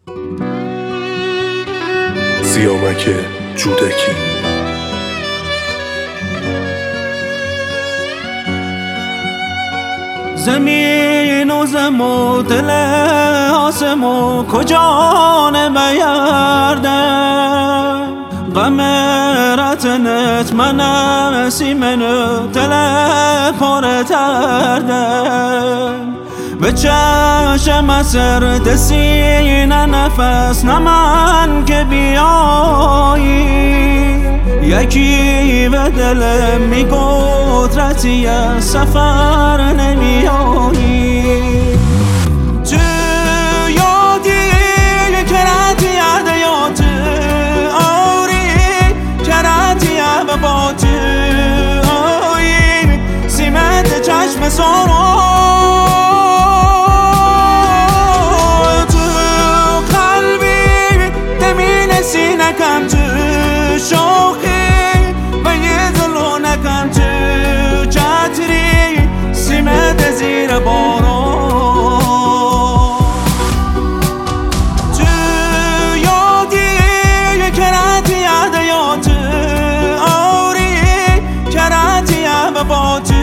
سیامک جودکی. زمین و زم و دل آسم و کجا نمیردم غم رتنت من سیمن دل پر تردم به چشم سرد سینه نفس نمن که بیایی یکی به دلم میگفت رتی از سفر نمیایی تو یادی که رتی عدیات آوری که رتی با تو آیی سیمت چشم سارا تو قلبی دمین سینکم تو شوخی زیر باران تو یادی که رتی عدیات آوری که رتی با تو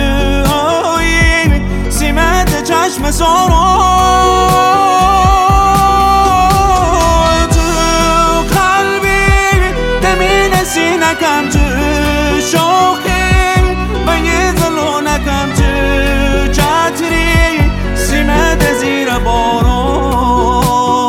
آیی سیمت چشم ساران تو قلبی دمین سینکم تو شوخی من یه ظلونکم تو سیمت زیر باران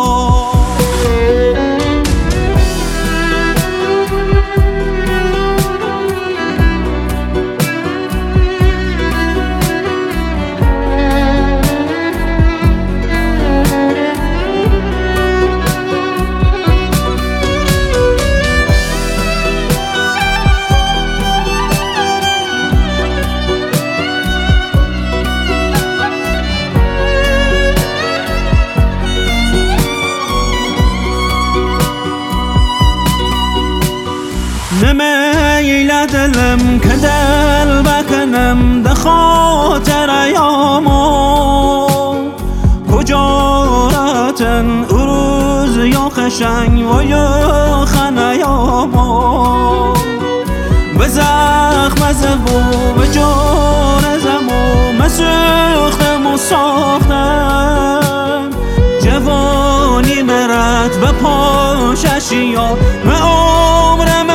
نمیل دلم که دل بکنم ده خاطر ایامو کجا رفتن او روز یا خشنگ و یا خنیامو به زخم زبو به جان زمو مسوختم و ساختم جوانی مرد به پاششیا به عمرم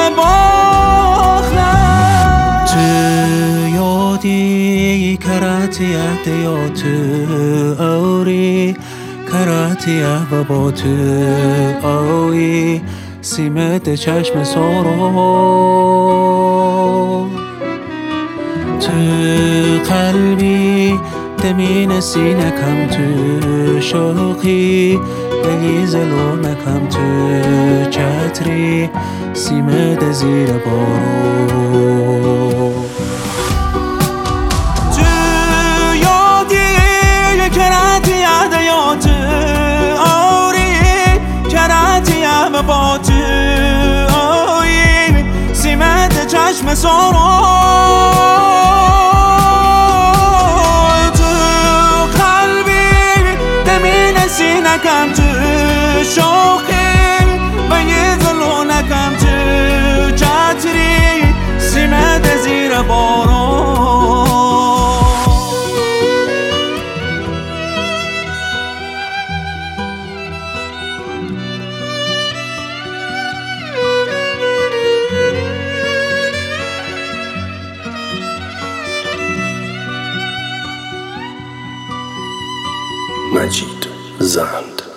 باختم تو یادی کراتی عدیات آوری کراتی با تو آوی سیمت چشم سارا تو قلبی دمین سینکم تو شوقی بگی زلونکم تو چتری سیمت زیر بارو تو یادی که رتی عدیات آوری که رتی با تو آیی سیمت چشم ساران تو قلبی دمین سینکم تو شوخی من یه ظلونکم تو چتری سیمت زیر باران مجید زند.